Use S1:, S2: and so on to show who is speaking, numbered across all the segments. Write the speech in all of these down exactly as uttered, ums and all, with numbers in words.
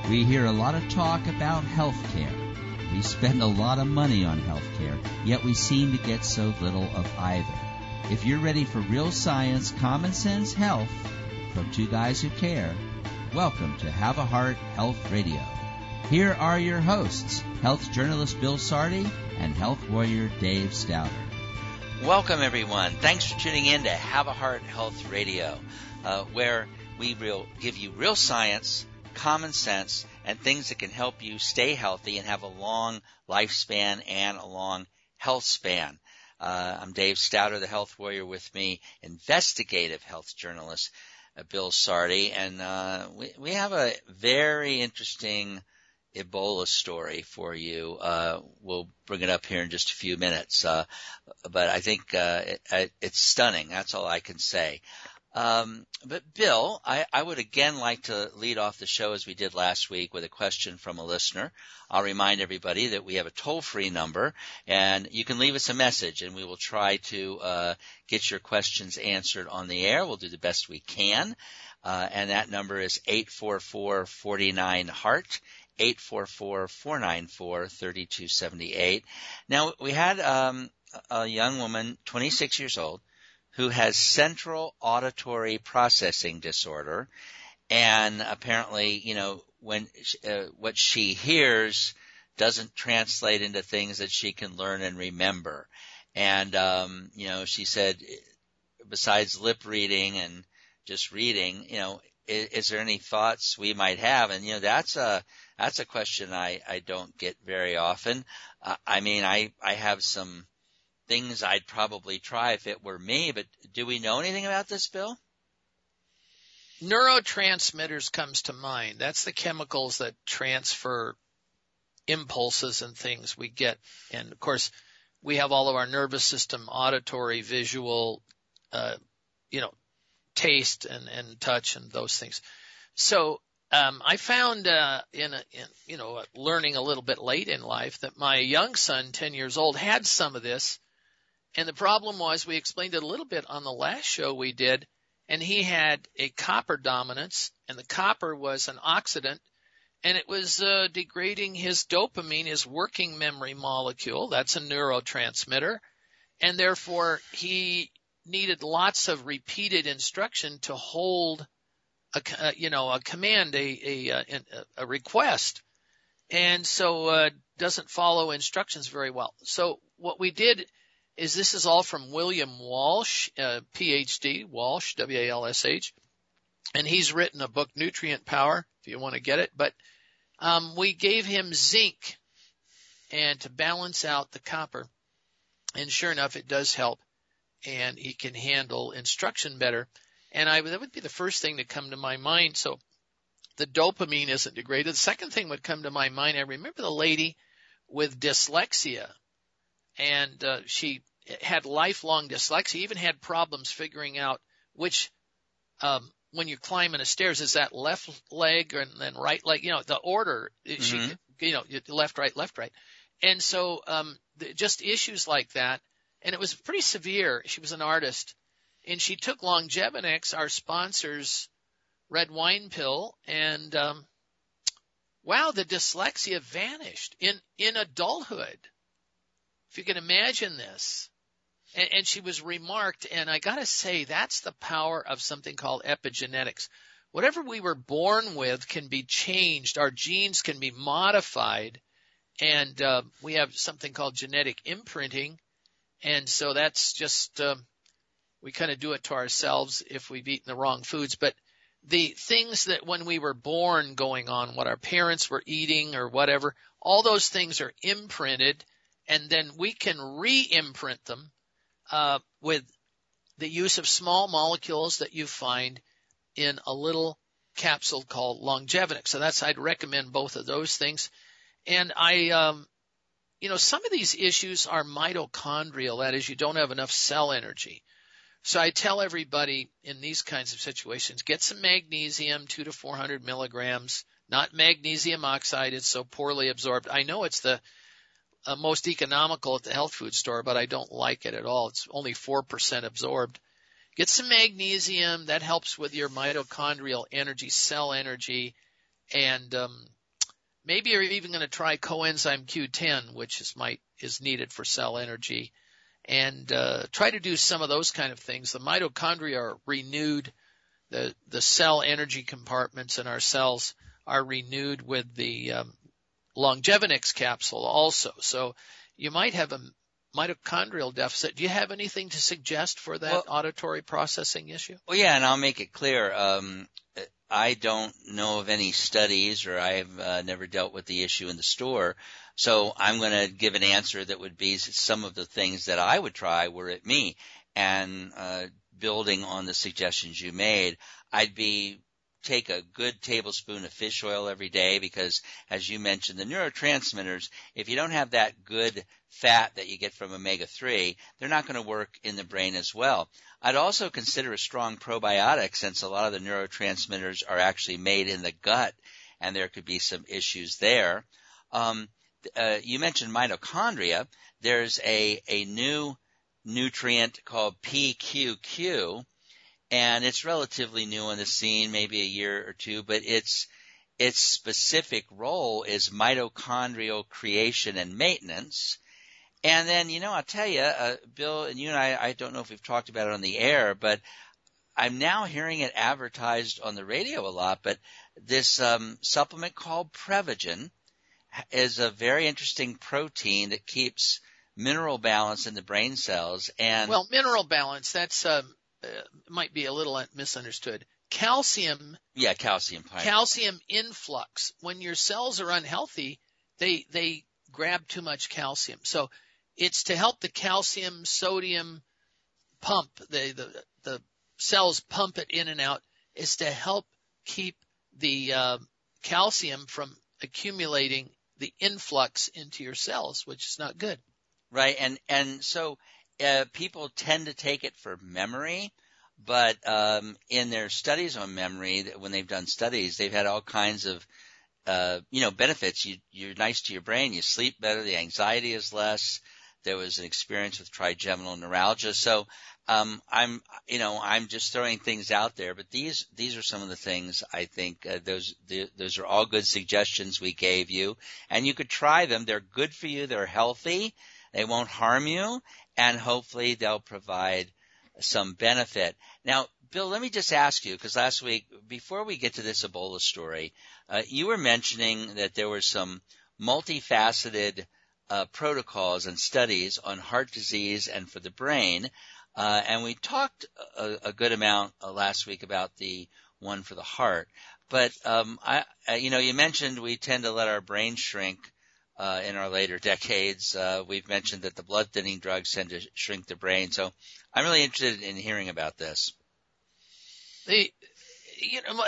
S1: We hear a lot of talk about health care. We spend a lot of money on health care, yet we seem to get so little of either. If you're ready for real science, common sense health from two guys who care, welcome to Have a Heart Health Radio. Here are your hosts, health journalist Bill Sardi and health warrior Dave Stouter.
S2: Welcome, everyone. Thanks for tuning in to Have a Heart Health Radio, uh, where we will give you real science, common sense, and things that can help you stay healthy and have a long lifespan and a long health span. Uh, I'm Dave Stouter, the health warrior. With me, investigative health journalist uh, Bill Sardi, and uh, we, we have a very interesting Ebola story for you. Uh, we'll bring it up here in just a few minutes, uh, but I think uh, it, it's stunning. That's all I can say. Um, but Bill, I, I would again like to lead off the show as we did last week with a question from a listener. I'll remind everybody that we have a toll-free number, and you can leave us a message, and we will try to uh, get your questions answered on the air. We'll do the best we can, uh, and that number is eight four four, four nine, HEART, eight four four, four nine four, three two seven eight. Now, we had um, a young woman, twenty-six years old, who has central auditory processing disorder, and apparently, you know, when uh, what she hears doesn't translate into things that she can learn and remember. And, um, you know, she said, besides lip reading and just reading, you know, is, is there any thoughts we might have? And, you know, that's a that's a question I, I don't get very often. Uh, I mean, I, I have some things I'd probably try if it were me, but do we know anything about this, Bill?
S3: Neurotransmitters comes to mind. That's the chemicals that transfer impulses and things we get. And, of course, we have all of our nervous system, auditory, visual, uh, you know, taste and, and touch and those things. So um, I found uh, in, a, in, you know, learning a little bit late in life that my young son, ten years old, had some of this. And the problem was, we explained it a little bit on the last show we did, and he had a copper dominance, and the copper was an oxidant, and it was uh, degrading his dopamine, his working memory molecule. That's a neurotransmitter, and therefore he needed lots of repeated instruction to hold a, uh, you know, a command, a, a, a, a request, and so uh, doesn't follow instructions very well. So what we did is, this is all from William Walsh, uh, P H D, Walsh, W A L S H, and he's written a book, Nutrient Power, if you want to get it. But um, we gave him zinc and to balance out the copper, and sure enough, it does help, and he can handle instruction better. And I, that would be the first thing to come to my mind. So the dopamine isn't degraded. The second thing would come to my mind, I remember the lady with dyslexia. And uh, she had lifelong dyslexia, even had problems figuring out which, um, when you're climbing the stairs, is that left leg and then right leg, you know, the order, mm-hmm. she, you know, left, right, left, right. And so um, just issues like that. And it was pretty severe. She was an artist. And she took Longevinix, our sponsor's red wine pill, and um, wow, the dyslexia vanished in, in adulthood. If you can imagine this. And, and she was remarked, and I got to say, that's the power of something called epigenetics. Whatever we were born with can be changed. Our genes can be modified, and uh, we have something called genetic imprinting. And so that's just, uh, we kind of do it to ourselves if we've eaten the wrong foods. But the things that when we were born going on, what our parents were eating or whatever, all those things are imprinted. And then we can re-imprint them uh, with the use of small molecules that you find in a little capsule called Longevinix. So that's, I'd recommend both of those things. And I, um, you know, some of these issues are mitochondrial. That is, you don't have enough cell energy. So I tell everybody in these kinds of situations, get some magnesium, two to four hundred milligrams, not magnesium oxide. It's so poorly absorbed. I know it's the Uh, most economical at the health food store, but I don't like it at all. It's only four percent absorbed. Get some magnesium. That helps with your mitochondrial energy, cell energy, and um, maybe you're even going to try coenzyme Q ten, which is might is needed for cell energy, and uh, try to do some of those kind of things. The mitochondria are renewed. The the cell energy compartments in our cells are renewed with the um, Longevinix capsule also. So you might have a mitochondrial deficit. Do you have anything to suggest for that well, auditory processing issue?
S2: Well, yeah, and I'll make it clear. Um, I don't know of any studies, or I've uh, never dealt with the issue in the store. So I'm going to give an answer that would be some of the things that I would try were it me. And uh, building on the suggestions you made, I'd be take a good tablespoon of fish oil every day because, as you mentioned, the neurotransmitters, if you don't have that good fat that you get from omega three, they're not going to work in the brain as well. I'd also consider a strong probiotic since a lot of the neurotransmitters are actually made in the gut, and there could be some issues there. Um, uh, you mentioned mitochondria. There's a, a new nutrient called P Q Q, and it's relatively new on the scene, maybe a year or two, but its its specific role is mitochondrial creation and maintenance. And then, you know, I'll tell you, uh, Bill, and you and I, I don't know if we've talked about it on the air, but I'm now hearing it advertised on the radio a lot, but this um, supplement called Prevagen is a very interesting protein that keeps mineral balance in the brain cells. And
S3: well, mineral balance, that's um, uh, might be a little misunderstood. Calcium,
S2: yeah, calcium,
S3: calcium influx. When your cells are unhealthy, they they grab too much calcium. So it's to help the calcium sodium pump, the the the cells pump it in and out, is to help keep the uh, calcium from accumulating the influx into your cells, which is not good.
S2: Right, and and so uh, people tend to take it for memory, but um, in their studies on memory, when they've done studies, they've had all kinds of uh, you know benefits. You, you're nice to your brain, you sleep better, the anxiety is less. There was an experience with trigeminal neuralgia. So um, I'm you know I'm just throwing things out there, but these these are some of the things I think uh, those the, those are all good suggestions we gave you, and you could try them. They're good for you. They're healthy. They won't harm you, and hopefully they'll provide some benefit. Now, Bill, let me just ask you, because last week, before we get to this Ebola story, uh, you were mentioning that there were some multifaceted uh, protocols and studies on heart disease and for the brain, uh, and we talked a, a good amount uh, last week about the one for the heart. But, um, I, uh, you know, you mentioned we tend to let our brain shrink Uh, in our later decades. Uh, we've mentioned that the blood thinning drugs tend to shrink the brain. So I'm really interested in hearing about this.
S3: The, you know,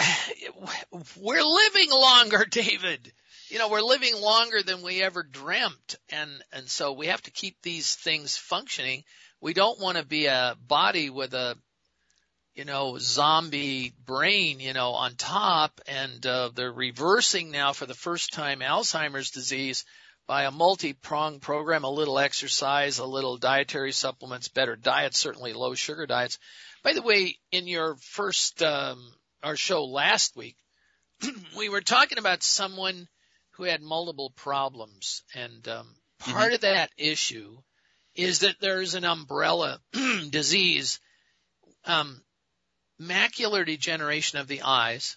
S3: we're living longer, David. You know, we're living longer than we ever dreamt. And, and so we have to keep these things functioning. We don't want to be a body with a, you know, zombie brain, you know, on top, and uh, they're reversing now for the first time Alzheimer's disease by a multi-pronged program, a little exercise, a little dietary supplements, better diet, certainly low sugar diets. By the way, in your first, um, our show last week, we were talking about someone who had multiple problems, and um, part mm-hmm. of that issue is that there's an umbrella disease, um, macular degeneration of the eyes,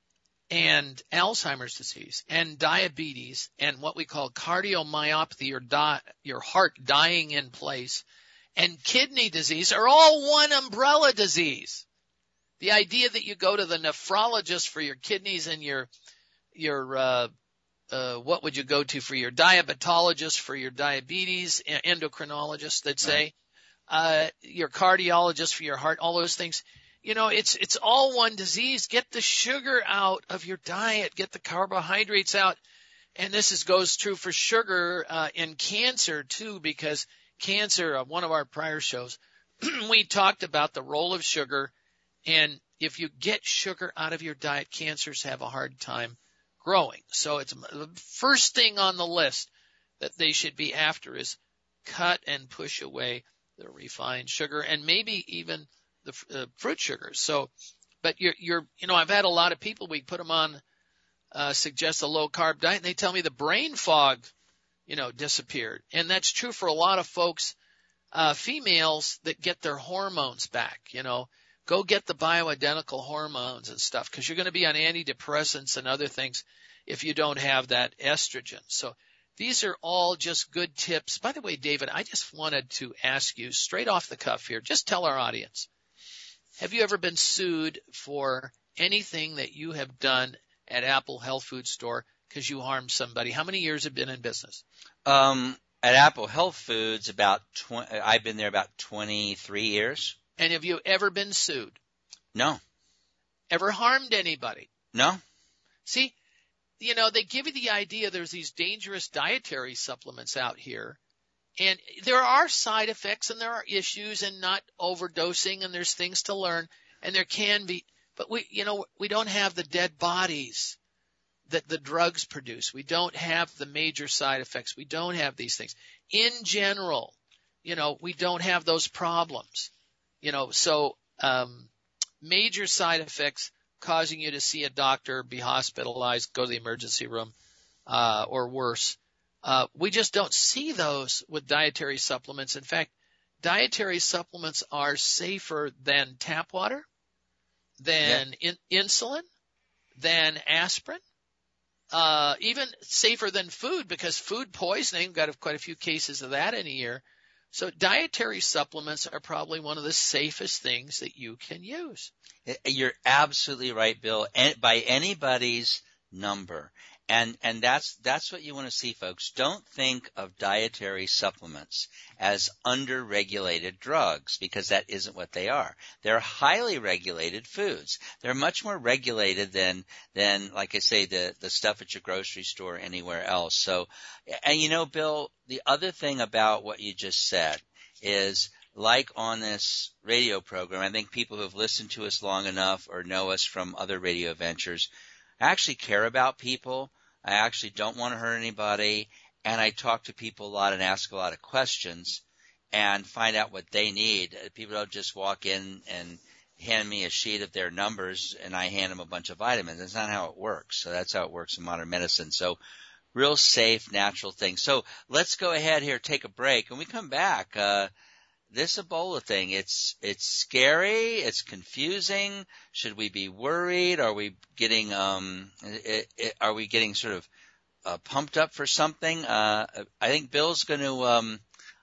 S3: and Alzheimer's disease, and diabetes, and what we call cardiomyopathy, or di- your heart dying in place, and kidney disease are all one umbrella disease. The idea that you go to the nephrologist for your kidneys and your your uh, uh, what would you go to for your diabetologist for your diabetes, endocrinologist, they'd say, uh, your cardiologist for your heart, all those things. You know, it's it's all one disease. Get the sugar out of your diet. Get the carbohydrates out. And this is, goes true for sugar uh, in cancer, too, because cancer, uh, one of our prior shows, we talked about the role of sugar. And if you get sugar out of your diet, cancers have a hard time growing. So it's the first thing on the list that they should be after is cut and push away the refined sugar, and maybe even the uh, fruit sugars. So, but you're, you're, you know, I've had a lot of people, we put them on uh, suggest a low-carb diet, and they tell me the brain fog, you know, disappeared. And that's true for a lot of folks, uh, females that get their hormones back, you know. Go get the bioidentical hormones and stuff, because you're going to be on antidepressants and other things if you don't have that estrogen. So these are all just good tips. By the way, David, I just wanted to ask you straight off the cuff here, just tell our audience, have you ever been sued for anything that you have done at Apple Health Food Store because you harmed somebody? How many years have been in business?
S2: Um, at Apple Health Foods, about twenty, I've been there about twenty-three years.
S3: And have you ever been sued?
S2: No.
S3: Ever harmed anybody?
S2: No.
S3: See, you know, they give you the idea there's these dangerous dietary supplements out here, and there are side effects and there are issues and not overdosing, and there's things to learn, and there can be, but we, you know, we don't have the dead bodies that the drugs produce. We don't have the major side effects. We don't have these things. In general, you know, we don't have those problems. You know, so um, major side effects causing you to see a doctor, be hospitalized, go to the emergency room, uh, or worse. Uh, we just don't see those with dietary supplements. In fact, dietary supplements are safer than tap water, than yeah. in, insulin, than aspirin, uh, even safer than food, because food poisoning, we've got quite a few cases of that in a year. So dietary supplements are probably one of the safest things that you can use.
S2: You're absolutely right, Bill, by anybody's number. And and that's that's what you want to see, folks. Don't think of dietary supplements as under-regulated drugs, because that isn't what they are. They're highly regulated foods. They're much more regulated than than like I say the the stuff at your grocery store or anywhere else. So, and you know, Bill, the other thing about what you just said is, like on this radio program, I think people who have listened to us long enough or know us from other radio ventures, I actually care about people. I actually don't want to hurt anybody, and I talk to people a lot and ask a lot of questions and find out what they need. People don't just walk in and hand me a sheet of their numbers and I hand them a bunch of vitamins. That's not how it works. So that's how it works in modern medicine. So real safe, natural thing. So let's go ahead here, take a break. When we come back, uh, this Ebola thing, it's it's scary, it's confusing. Should we be worried? Are we getting um it, it, are we getting sort of uh, pumped up for something? Uh, I think Bill's going to um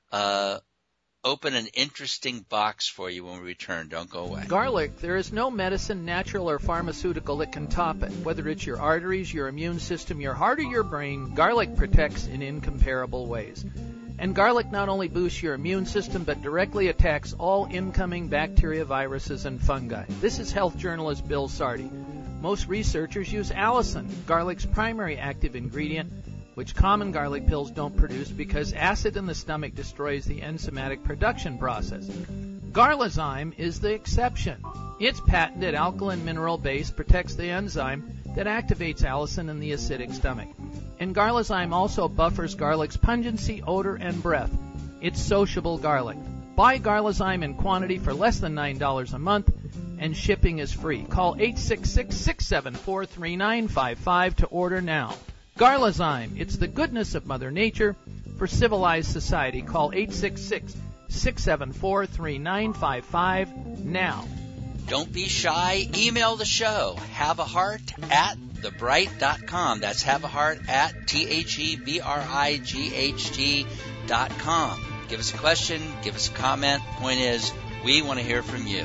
S2: uh open an interesting box for you when we return. Don't go away.
S4: Garlic, there is no medicine, natural or pharmaceutical, that can top it. Whether it's your arteries, your immune system, your heart, or your brain, garlic protects in incomparable ways. And garlic not only boosts your immune system, but directly attacks all incoming bacteria, viruses, and fungi. This is health journalist Bill Sardi. Most researchers use allicin, garlic's primary active ingredient, which common garlic pills don't produce because acid in the stomach destroys the enzymatic production process. Garlazyme is the exception. Its patented alkaline mineral base protects the enzyme that activates allicin in the acidic stomach. And Garlazyme also buffers garlic's pungency, odor, and breath. It's sociable garlic. Buy Garlazyme in quantity for less than nine dollars a month, and shipping is free. Call eight six six, six seven four, three nine five five to order now. Garlazyme, it's the goodness of Mother Nature for civilized society. Call eight six six, six seven four, three nine five five now.
S2: Don't be shy. Email the show. Have a heart at the bright dot com. That's have a heart at T H E B R I G H T dot com. Give us a question. Give us a comment. Point is, we want to hear from you.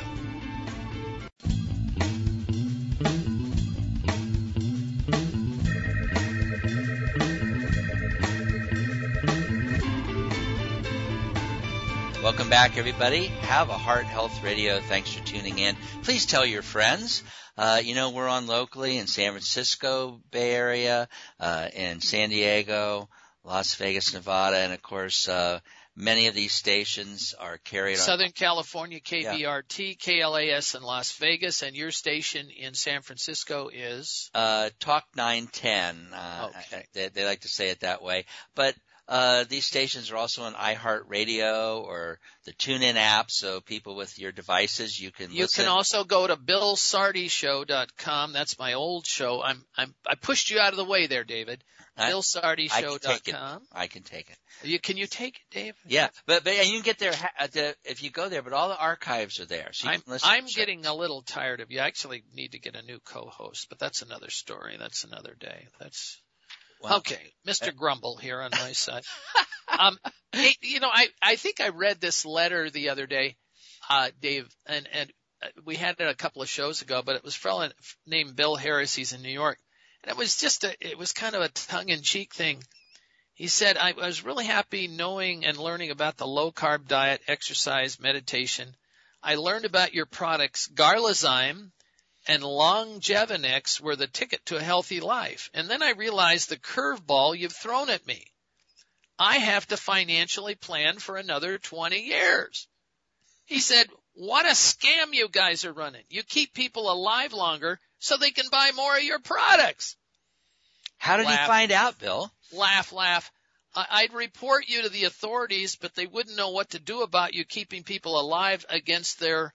S2: Welcome back, everybody. Have a Heart Health Radio. Thanks for tuning in. Please tell your friends. Uh, you know, we're on locally in San Francisco Bay Area, uh, in San Diego, Las Vegas, Nevada, and of course, uh, many of these stations are carried on.
S3: Southern California, K B R T,
S2: yeah.
S3: K L A S in Las Vegas, and your station in San Francisco is?
S2: Uh, Talk nine ten. Uh,
S3: okay.
S2: they, they like to say it that way. But uh, these stations are also on iHeartRadio or the TuneIn app, so people with your devices, you can
S3: You
S2: listen.
S3: can also go to bill sardi show dot com. That's my old show. I'm, I'm, I pushed you out of the way there, David. bill sardi show dot com.
S2: I can take it.
S3: You, can you take it, Dave?
S2: Yeah, but, but and you can get there uh, the, if you go there, but all the archives are there. So you
S3: I'm,
S2: can listen
S3: I'm
S2: to
S3: getting a little tired of you. I actually need to get a new co-host, but that's another story. That's another day. That's
S2: well,
S3: okay. Mister Grumble here on my side. Um, hey, you know, I, I think I read this letter the other day, uh, Dave, and, and we had it a couple of shows ago, but it was from a named Bill Harris. He's in New York. And it was just a, it was kind of a tongue in cheek thing. He said, I was really happy knowing and learning about the low carb diet, exercise, meditation. I learned about your products, Garlazyme and Longevinex were the ticket to a healthy life. And then I realized the curveball you've thrown at me. I have to financially plan for another twenty years. He said, what a scam you guys are running. You keep people alive longer so they can buy more of your products.
S2: How did
S3: laugh,
S2: he find out, Bill?
S3: Laugh, laugh. I'd report you to the authorities, but they wouldn't know what to do about you keeping people alive against their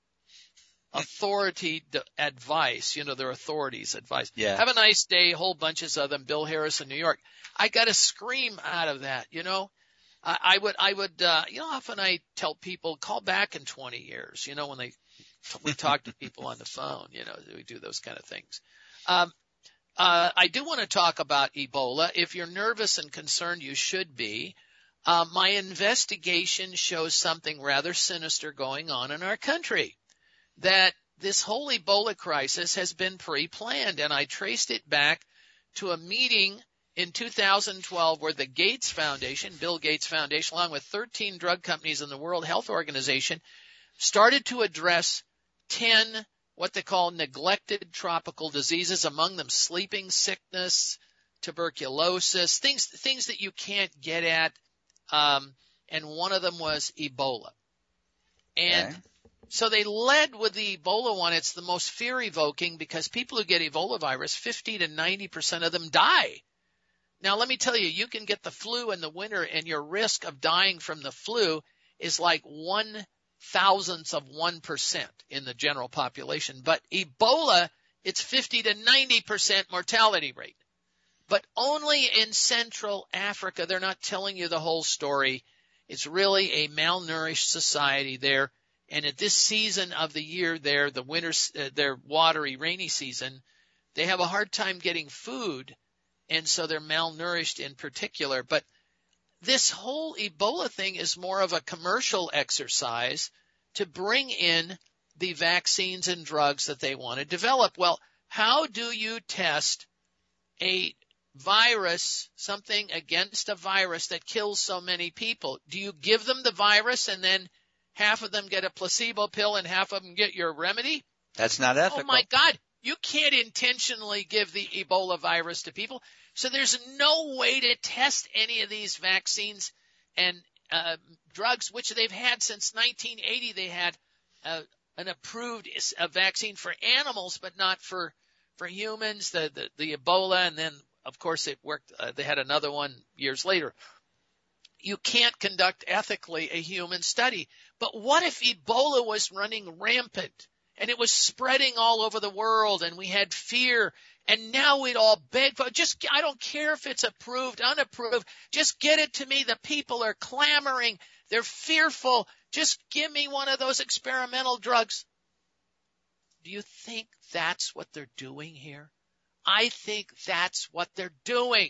S3: authority advice, you know, their authorities advice.
S2: Yeah.
S3: Have a nice day, whole bunches of them, Bill Harris in New York. I got to scream out of that, you know. I, I would, I would, uh, you know, often I tell people, call back in twenty years, you know, when they, we talk to people on the phone, you know, we do those kind of things. Um, uh, I do want to talk about Ebola. If you're nervous and concerned, you should be. Uh, my investigation shows something rather sinister going on in our country. That this whole Ebola crisis has been pre-planned, and I traced it back to a meeting in two thousand twelve where the Gates Foundation, Bill Gates Foundation, along with thirteen drug companies and the World Health Organization, started to address ten what they call neglected tropical diseases, among them sleeping sickness, tuberculosis, things things that you can't get at, um, and one of them was Ebola. And
S2: Okay.
S3: So they led with the Ebola one. It's the most fear-evoking because people who get Ebola virus, fifty to ninety percent of them die. Now, let me tell you, you can get the flu in the winter, and your risk of dying from the flu is like one thousandth of one percent in the general population. But Ebola, it's fifty to ninety percent mortality rate. But only in Central Africa. They're not telling you the whole story. It's really a malnourished society there. And at this season of the year there, the winter, uh, their watery, rainy season, they have a hard time getting food, and so they're malnourished in particular. But this whole Ebola thing is more of a commercial exercise to bring in the vaccines and drugs that they want to develop. Well, how do you test a virus, something against a virus that kills so many people? Do you give them the virus and then half of them get a placebo pill and half of them get your remedy?
S2: That's not ethical.
S3: Oh, my God. You can't intentionally give the Ebola virus to people. So there's no way to test any of these vaccines and uh, drugs, which they've had since nineteen eighty. They had uh, an approved a vaccine for animals, but not for, for humans, the, the, the Ebola. And then, of course, it worked. Uh, they had another one years later. You can't conduct ethically a human study. But what if Ebola was running rampant and it was spreading all over the world and we had fear and now we'd all beg for just, I don't care if it's approved, unapproved, just get it to me. The people are clamoring. They're fearful. Just give me one of those experimental drugs. Do you think that's what they're doing here? I think that's what they're doing.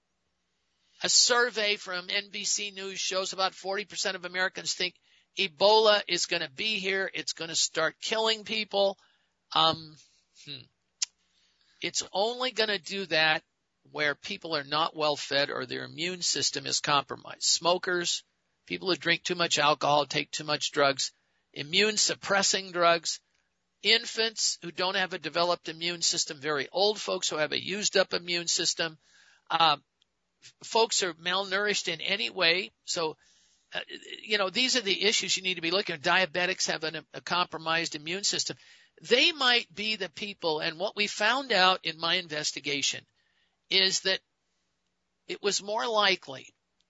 S3: A survey from N B C News shows about forty percent of Americans think Ebola is going to be here. It's going to start killing people. Um, hmm. It's only going to do that where people are not well fed or their immune system is compromised. Smokers, people who drink too much alcohol, take too much drugs, immune suppressing drugs, infants who don't have a developed immune system, very old folks who have a used up immune system, uh, folks are malnourished in any way. So, uh, you know, these are the issues you need to be looking at. Diabetics have an, a compromised immune system. They might be the people. And what we found out in my investigation is that it was more likely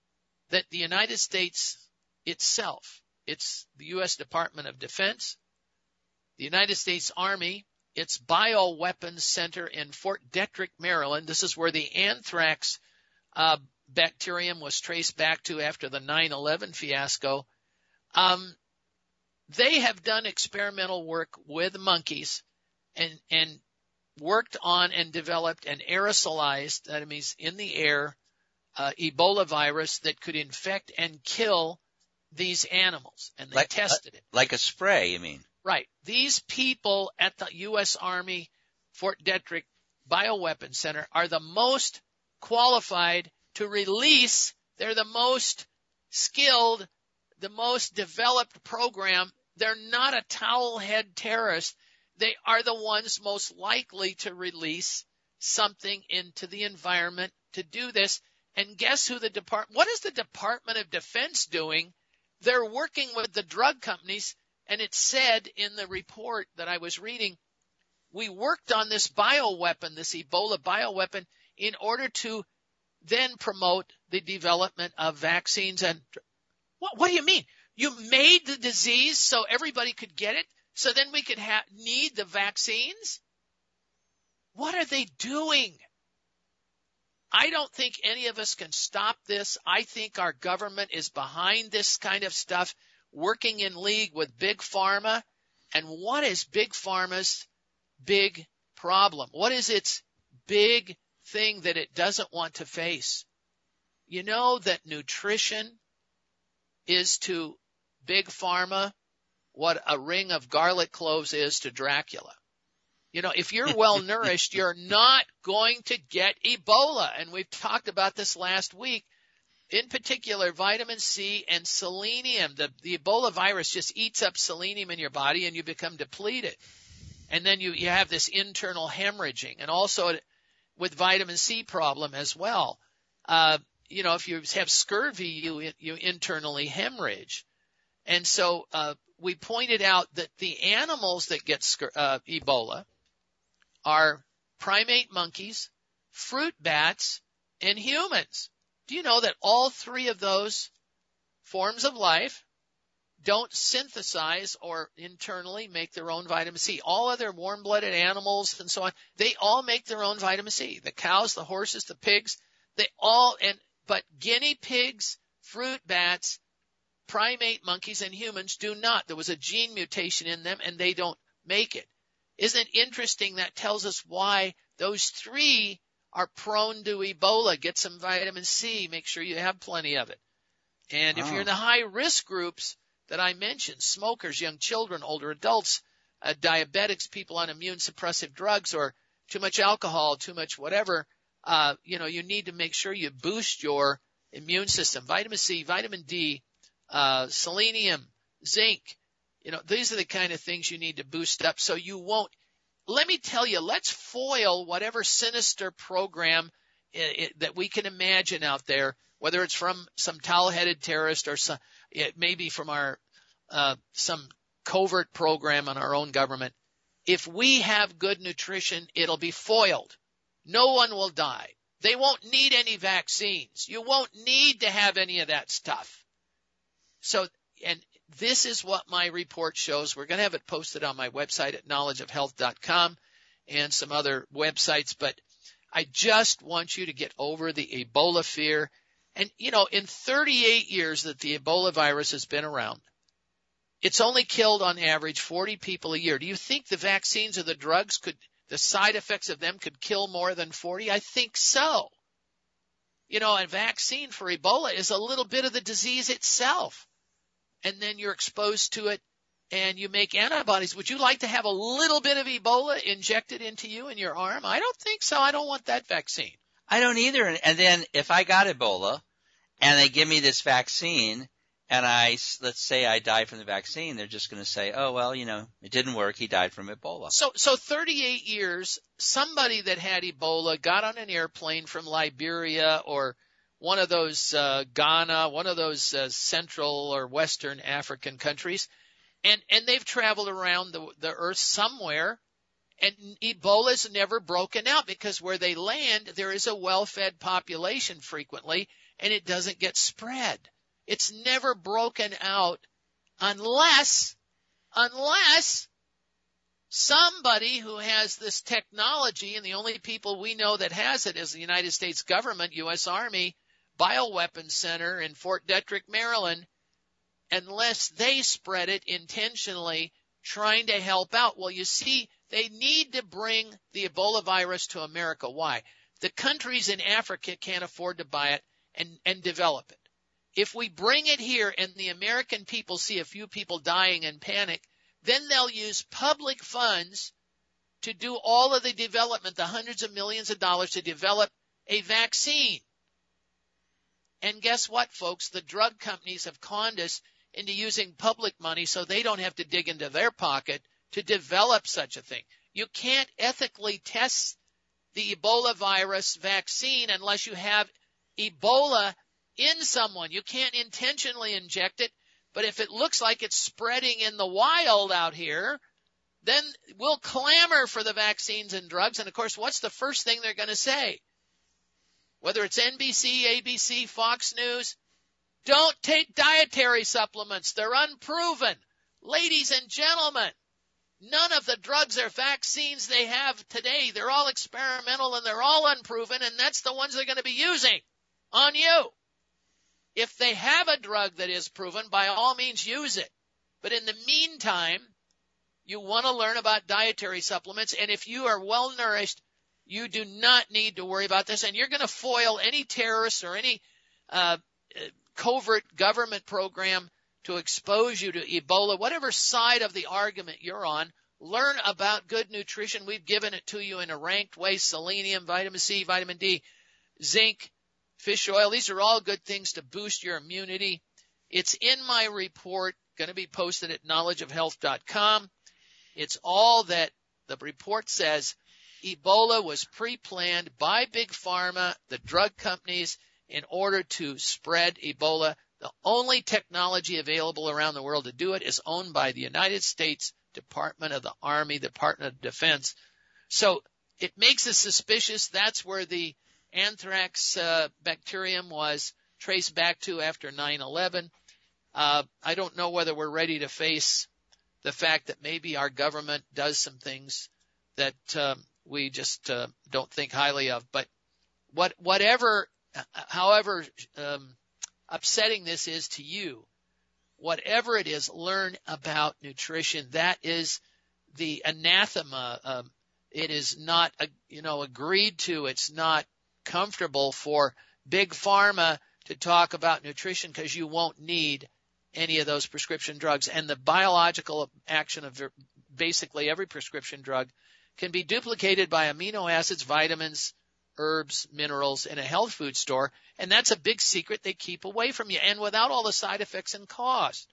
S3: that the United States itself, it's the U S Department of Defense, the United States Army, its Bioweapons Center in Fort Detrick, Maryland. This is where the anthrax uh, bacterium was traced back to after the nine eleven fiasco. Um, they have done experimental work with monkeys and, and worked on and developed an aerosolized, that means in the air, uh, Ebola virus that could infect and kill these animals. And they
S2: like,
S3: tested it.
S2: Like a spray, you mean?
S3: Right. These people at the U S Army Fort Detrick Bioweapons Center are the most qualified to release. They're the most skilled, the most developed program. They're not a towelhead terrorist. They are the ones most likely to release something into the environment to do this. And guess who the department, what is the Department of Defense doing? They're working with the drug companies. And it said in the report that I was reading, we worked on this bioweapon, this Ebola bioweapon, in order to then promote the development of vaccines. And what, what do you mean? You made the disease so everybody could get it, so then we could ha- need the vaccines? What are they doing? I don't think any of us can stop this. I think our government is behind this kind of stuff, working in league with Big Pharma. And what is Big Pharma's big problem? What is its big thing that it doesn't want to face? You know that nutrition is to Big Pharma what a ring of garlic cloves is to Dracula. You know, if you're well nourished, you're not going to get Ebola. And we've talked about this last week. In particular, vitamin C and selenium. The, the Ebola virus just eats up selenium in your body and you become depleted. And then you, you have this internal hemorrhaging, and also with vitamin C problem as well. Uh, you know, if you have scurvy, you, you internally hemorrhage. And so, uh, we pointed out that the animals that get scur- uh, Ebola are primate monkeys, fruit bats, and humans. Do you know that all three of those forms of life don't synthesize or internally make their own vitamin C? All other warm-blooded animals and so on, they all make their own vitamin C. The cows, the horses, the pigs, they all, and but guinea pigs, fruit bats, primate monkeys, and humans do not. There was a gene mutation in them, and they don't make it. Isn't it interesting? That tells us why those three are prone to Ebola. Get some vitamin C. Make sure you have plenty of it. And if
S2: Wow.
S3: you're in the high-risk groups that I mentioned, smokers, young children, older adults, uh, diabetics, people on immune suppressive drugs, or too much alcohol, too much whatever, uh, you know, you need to make sure you boost your immune system. Vitamin C, vitamin D, uh, selenium, zinc. You know, these are the kind of things you need to boost up so you won't. Let me tell you, let's foil whatever sinister program it, it, that we can imagine out there, whether it's from some towel-headed terrorist or some, it may be from our uh, some covert program on our own government. If we have good nutrition, it'll be foiled. No one will die. They won't need any vaccines. You won't need to have any of that stuff. So, and this is what my report shows. We're going to have it posted on my website at knowledge of health dot com and some other websites. But I just want you to get over the Ebola fear. And, you know, in thirty-eight years that the Ebola virus has been around, it's only killed on average forty people a year. Do you think the vaccines or the drugs could, the side effects of them could kill more than forty? I think so. You know, a vaccine for Ebola is a little bit of the disease itself. And then you're exposed to it and you make antibodies. Would you like to have a little bit of Ebola injected into you in your arm? I don't think so. I don't want that vaccine.
S2: I don't either. And then if I got Ebola and they give me this vaccine and I, let's say I die from the vaccine, they're just going to say, oh, well, you know, it didn't work. He died from Ebola.
S3: So, so thirty-eight years, somebody that had Ebola got on an airplane from Liberia or one of those uh, Ghana, one of those uh, Central or Western African countries, and, and they've traveled around the, the earth somewhere, And Ebola's never broken out because where they land, there is a well-fed population frequently, and it doesn't get spread. It's never broken out unless, unless somebody who has this technology, and the only people we know that has it is the United States government, U S Army, Bioweapons Center in Fort Detrick, Maryland, unless they spread it intentionally trying to help out. Well, you see, they need to bring the Ebola virus to America. Why? The countries in Africa can't afford to buy it and, and develop it. If we bring it here and the American people see a few people dying and panic, then they'll use public funds to do all of the development, the hundreds of millions of dollars to develop a vaccine. And guess what, folks? The drug companies have conned us into using public money so they don't have to dig into their pocket to develop such a thing. You can't ethically test the Ebola virus vaccine unless you have Ebola in someone. You can't intentionally inject it, but if it looks like it's spreading in the wild out here, then we'll clamor for the vaccines and drugs. And, of course, what's the first thing they're going to say? Whether it's N B C, A B C, Fox News, don't take dietary supplements. They're unproven. Ladies and gentlemen, none of the drugs or vaccines they have today, they're all experimental and they're all unproven, and that's the ones they're going to be using on you. If they have a drug that is proven, by all means use it. But in the meantime, you want to learn about dietary supplements, and if you are well nourished, you do not need to worry about this, and you're going to foil any terrorists or any uh, covert government program to expose you to Ebola. Whatever side of the argument you're on, learn about good nutrition. We've given it to you in a ranked way: selenium, vitamin C, vitamin D, zinc, fish oil. These are all good things to boost your immunity. It's in my report, going to be posted at knowledge of health dot com. It's all that the report says. Ebola was pre-planned by Big Pharma, the drug companies, in order to spread Ebola. The only technology available around the world to do it is owned by the United States Department of the Army, the Department of Defense. So it makes us suspicious. That's where the anthrax uh, bacterium was traced back to after nine eleven. Uh, I don't know whether we're ready to face the fact that maybe our government does some things that um, we just uh, don't think highly of. But what, whatever, however um, upsetting this is to you, whatever it is, learn about nutrition. That is the anathema. Um, it is not, uh, you know, agreed to. It's not comfortable for Big Pharma to talk about nutrition because you won't need any of those prescription drugs. And the biological action of basically every prescription drug can be duplicated by amino acids, vitamins, herbs, minerals in a health food store. And that's a big secret they keep away from you, and without all the side effects and cost.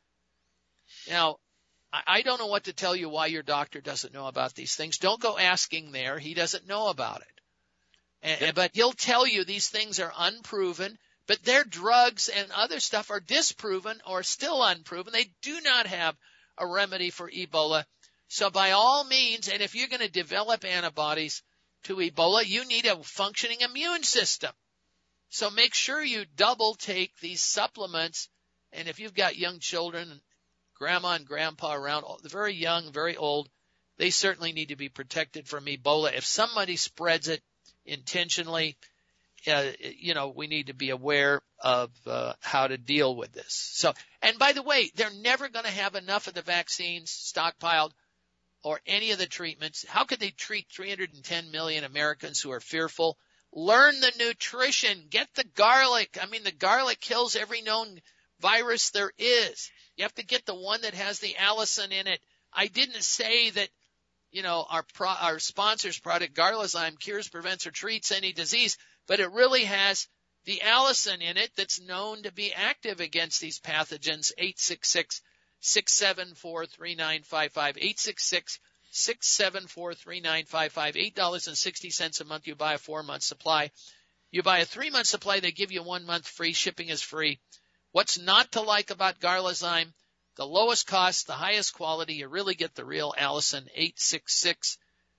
S3: Now, I don't know what to tell you why your doctor doesn't know about these things. Don't go asking there. He doesn't know about it. And, but he'll tell you these things are unproven, but their drugs and other stuff are disproven or still unproven. They do not have a remedy for Ebola. So by all means, and if you're going to develop antibodies to Ebola, you need a functioning immune system. So make sure you double take these supplements. And if you've got young children, grandma and grandpa around, very young, very old, they certainly need to be protected from Ebola. If somebody spreads it intentionally, uh, you know, we need to be aware of uh, how to deal with this. So, and by the way, they're never going to have enough of the vaccines stockpiled or any of the treatments. How could they treat three hundred ten million Americans who are fearful? Learn the nutrition. Get the garlic. I mean, the garlic kills every known virus there is. You have to get the one that has the allicin in it. I didn't say that, you know, our pro, our sponsor's product, Garlazyme, cures, prevents, or treats any disease, but it really has the allicin in it that's known to be active against these pathogens. eight six six, six seven four, three nine five five, eight six six, six seven four, three nine five five, eight dollars and sixty cents a month. You buy a four-month supply. You buy a three-month supply, they give you one month free. Shipping is free. What's not to like about Garlazyme? The lowest cost, the highest quality. You really get the real allicin. eight six six,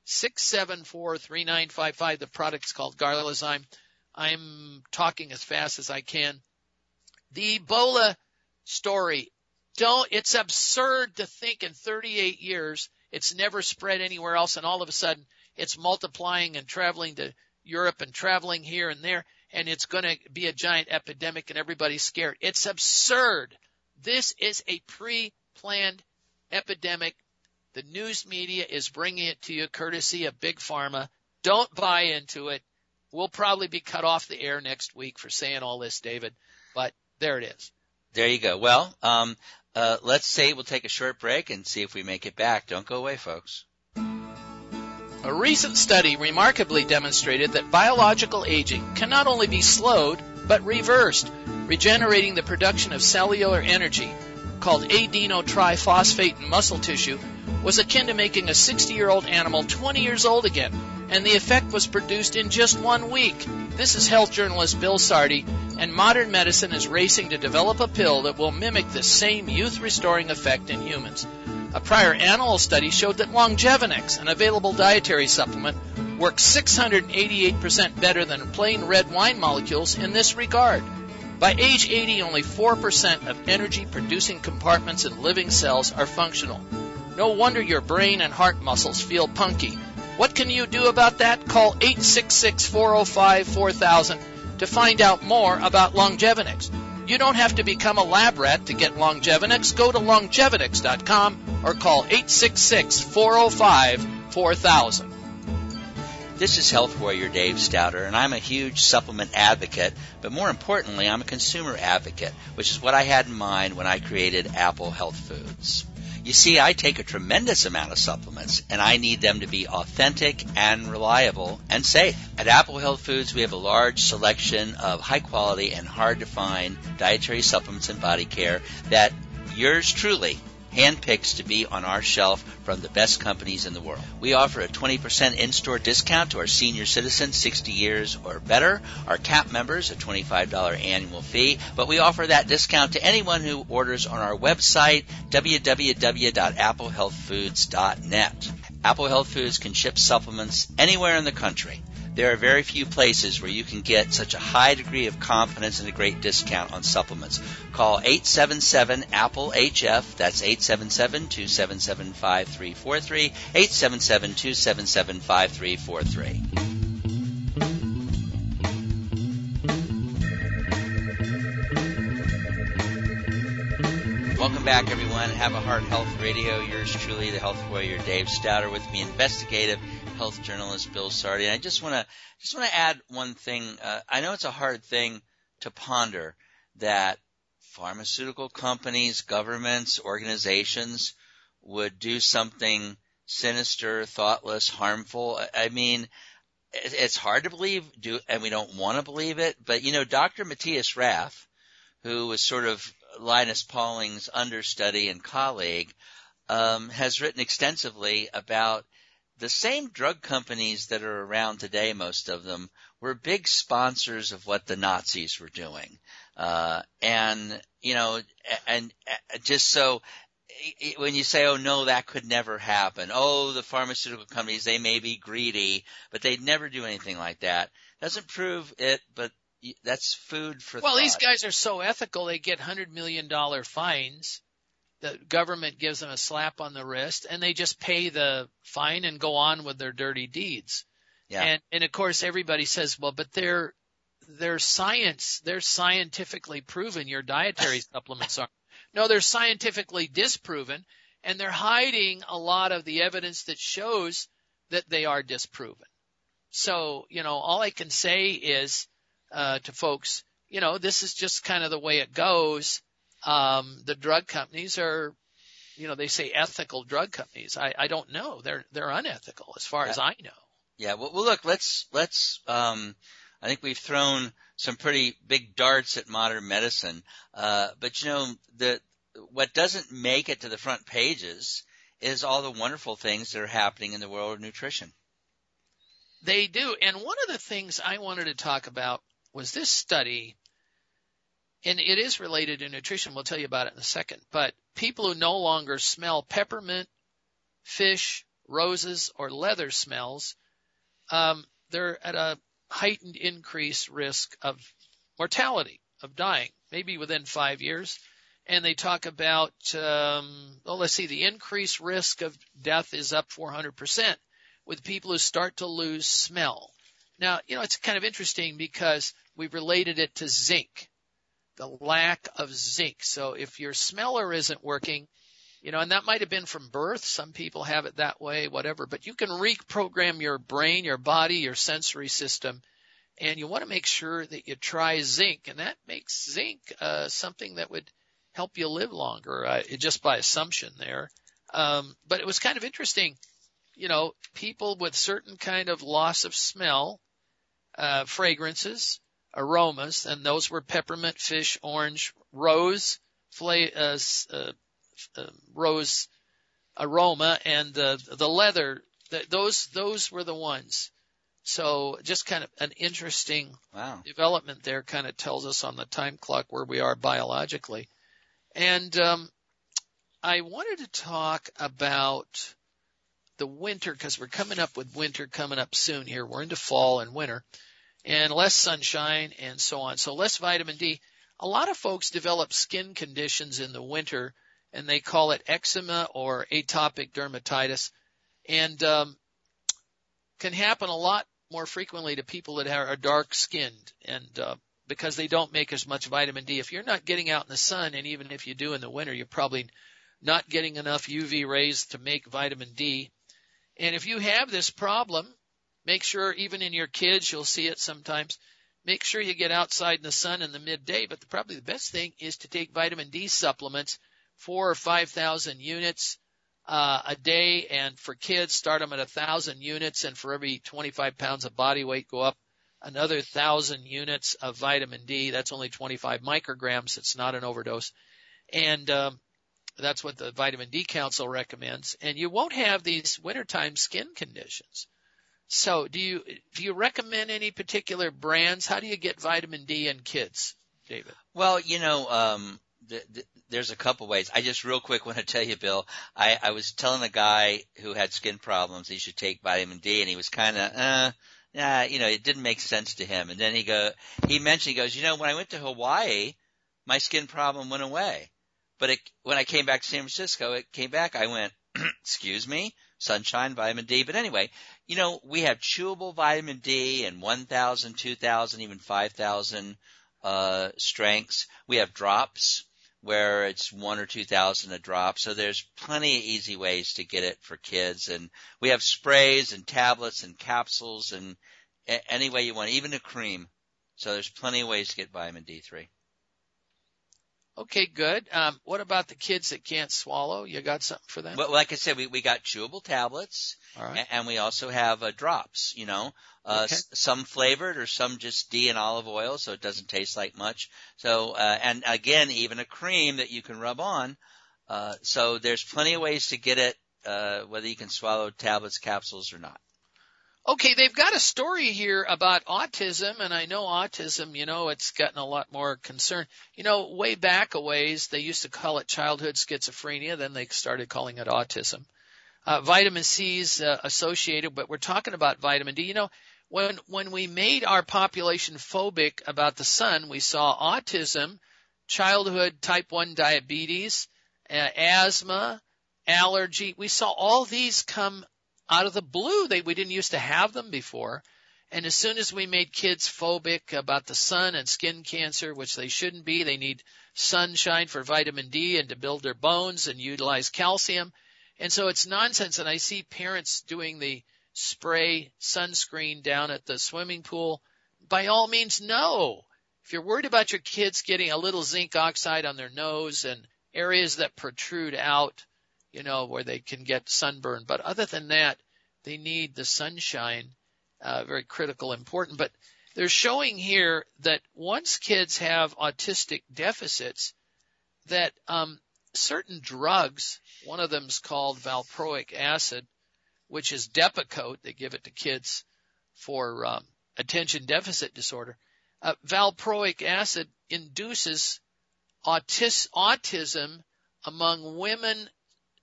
S3: six seven four, three nine five five. The product's called Garlazyme. I'm talking as fast as I can. The Ebola story. Don't, it's absurd to think in thirty-eight years it's never spread anywhere else, and all of a sudden it's multiplying and traveling to Europe and traveling here and there, and it's going to be a giant epidemic and everybody's scared. It's absurd. This is a pre-planned epidemic. The news media is bringing it to you courtesy of Big Pharma. Don't buy into it. We'll probably be cut off the air next week for saying all this, David, but there it is.
S2: There you go. Well, um, uh, let's say we'll take a short break and see if we make it back. Don't go away, folks.
S3: A recent study remarkably demonstrated that biological aging can not only be slowed, but reversed, regenerating the production of cellular energy, called adenotriphosphate in muscle tissue, was akin to making a sixty-year-old animal twenty years old again, and the effect was produced in just one week. This is health journalist Bill Sardi, and modern medicine is racing to develop a pill that will mimic the same youth-restoring effect in humans. A prior animal study showed that Longevinex, an available dietary supplement, works six hundred eighty-eight percent better than plain red wine molecules in this regard. By age eighty, only four percent of energy-producing compartments in living cells are functional. No wonder your brain and heart muscles feel punky. What can you do about that? Call eight six six, four oh five, four thousand to find out more about Longevinex. You don't have to become a lab rat to get Longevinex. Go to Longevinex dot com or call eight six six, four oh five, four thousand.
S2: This is Health Warrior Dave Stouter, and I'm a huge supplement advocate, but more importantly, I'm a consumer advocate, which is what I had in mind when I created Apple Health Foods. You see, I take a tremendous amount of supplements, and I need them to be authentic and reliable and safe. At Apple Health Foods, we have a large selection of high-quality and hard-to-find dietary supplements and body care that yours truly handpicks to be on our shelf from the best companies in the world. We offer a twenty percent in-store discount to our senior citizens, sixty years or better, our C A P members, a twenty-five dollars annual fee, but we offer that discount to anyone who orders on our website, w w w dot apple health foods dot net. Apple Health Foods can ship supplements anywhere in the country. There are very few places where you can get such a high degree of confidence and a great discount on supplements. Call eight seven seven, apple H F. That's eight seven seven, two seven seven, five three four three, eight seven seven, two seven seven, five three four three. Welcome back, everyone. Have a Heart Health Radio. Yours truly, the Health Warrior Dave Stouter, with me, investigative health journalist Bill Sardi. And I just want to just want to add one thing. Uh, I know it's a hard thing to ponder that pharmaceutical companies, governments, organizations would do something sinister, thoughtless, harmful. I mean, it's hard to believe, do, and we don't want to believe it. But, you know, Doctor Matthias Raff, who was sort of Linus Pauling's understudy and colleague, um, has written extensively about the same drug companies that are around today, most of them, were big sponsors of what the Nazis were doing. Uh, and, you know, and, and just so when you say, oh, no, that could never happen. Oh, the pharmaceutical companies, they may be greedy, but they'd never do anything like that. Doesn't prove it, but that's food for
S3: well,
S2: thought.
S3: These guys are so ethical, they get one hundred million dollars fines. The government gives them a slap on the wrist, and they just pay the fine and go on with their dirty deeds.
S2: Yeah.
S3: And, and of course, everybody says, well, but they're, they're science. They're scientifically proven your dietary supplements are. No, they're scientifically disproven, and they're hiding a lot of the evidence that shows that they are disproven. So, you know, all I can say is uh, to folks, you know, this is just kind of the way it goes. Um, the drug companies are, you know, they say ethical drug companies. I, I don't know. They're, they're unethical as far
S2: yeah.
S3: as I know.
S2: Yeah. Well, well look, let's, let's, um, I think we've thrown some pretty big darts at modern medicine. Uh, but you know, the, what doesn't make it to the front pages is all the wonderful things that are happening in the world of nutrition.
S3: They do. And one of the things I wanted to talk about was this study. And it is related to nutrition. We'll tell you about it in a second. But people who no longer smell peppermint, fish, roses, or leather smells, um, they're at a heightened increased risk of mortality, of dying, maybe within five years. And they talk about, um, well, let's see, the increased risk of death is up four hundred percent with people who start to lose smell. Now, you know, it's kind of interesting because we've related it to zinc, the lack of zinc. So if your smeller isn't working, you know, and that might have been from birth. Some people have it that way, whatever. But you can reprogram your brain, your body, your sensory system, and you want to make sure that you try zinc. And that makes zinc uh, something that would help you live longer, uh, just by assumption there. Um, but it was kind of interesting, you know, people with certain kind of loss of smell, uh, fragrances, aromas, and those were peppermint, fish, orange, rose, fla- uh, uh, uh, rose aroma, and uh, the leather. Th- those those were the ones. So just kind of an interesting
S2: wow.
S3: development there. Kind of tells us on the time clock where we are biologically. And um, I wanted to talk about the winter because we're coming up with winter coming up soon here. We're into fall and winter, and less sunshine and so on. So less vitamin D. A lot of folks develop skin conditions in the winter, and they call it eczema or atopic dermatitis, and um, can happen a lot more frequently to people that are dark-skinned, and uh, because they don't make as much vitamin D. If you're not getting out in the sun, and even if you do in the winter, you're probably not getting enough U V rays to make vitamin D. And if you have this problem, make sure, even in your kids, you'll see it sometimes, make sure you get outside in the sun in the midday. But the, probably the best thing is to take vitamin D supplements, four or five thousand units uh, a day. And for kids, start them at a thousand units, and for every twenty-five pounds of body weight, go up another thousand units of vitamin D. That's only twenty-five micrograms. It's not an overdose. And um, that's what the Vitamin D Council recommends. And you won't have these wintertime skin conditions. So do you do you recommend any particular brands? How do you get vitamin D in kids, David?
S2: Well, you know, um, th- th- there's a couple ways. I just real quick want to tell you, Bill, I, I was telling a guy who had skin problems he should take vitamin D, and he was kind of, uh, yeah, you know, it didn't make sense to him. And then he go, he mentioned, he goes, you know, when I went to Hawaii, my skin problem went away. But it, when I came back to San Francisco, it came back. I went, excuse me, sunshine, vitamin D. But anyway, you know, we have chewable vitamin D in one thousand, two thousand, even five thousand uh, strengths. We have drops where it's one or two thousand a drop. So there's plenty of easy ways to get it for kids. And we have sprays and tablets and capsules and a- any way you want, even a cream. So there's plenty of ways to get vitamin D three.
S3: Okay, good. Um, what about the kids that can't swallow? You got something for them?
S2: Well, like I said, we, we got chewable tablets,
S3: All right.
S2: and, and we also have uh, drops, you know, uh,
S3: Okay.
S2: s- some flavored or some just D and olive oil, so it doesn't taste like much. So, uh, and again, even a cream that you can rub on. Uh, so there's plenty of ways to get it, uh, whether you can swallow tablets, capsules, or not.
S3: Okay, they've got a story here about autism, and I know autism, you know, it's gotten a lot more concern. You know, way back a ways, they used to call it childhood schizophrenia, then they started calling it autism. Uh, vitamin C's uh, associated, but we're talking about vitamin D. You know, when when we made our population phobic about the sun, we saw autism, childhood type one diabetes, uh, asthma, allergy. We saw all these come out of the blue. They, we didn't used to have them before. And as soon as we made kids phobic about the sun and skin cancer, which they shouldn't be, they need sunshine for vitamin D and to build their bones and utilize calcium. And so it's nonsense. And I see parents doing the spray sunscreen down at the swimming pool. By all means, no. If you're worried about your kids getting a little zinc oxide on their nose and areas that protrude out, you know, where they can get sunburn. But other than that, they need the sunshine, uh, very critical, important. But they're showing here that once kids have autistic deficits, that um, certain drugs, one of them is called valproic acid, which is Depakote. They give it to kids for um, attention deficit disorder. Uh, valproic acid induces autis- autism among women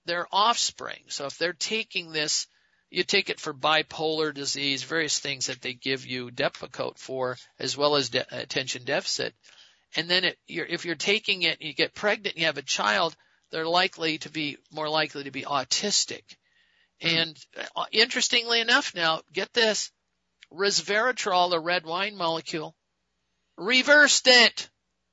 S3: their offspring. So if they're taking this, you take it for bipolar disease, various things that they give you Depakote for, as well as de- attention deficit. And then it, you're, if you're taking it, you get pregnant, you have a child, they're likely to be more likely to be autistic. And uh, interestingly enough, now get this, resveratrol, the red wine molecule, reversed it.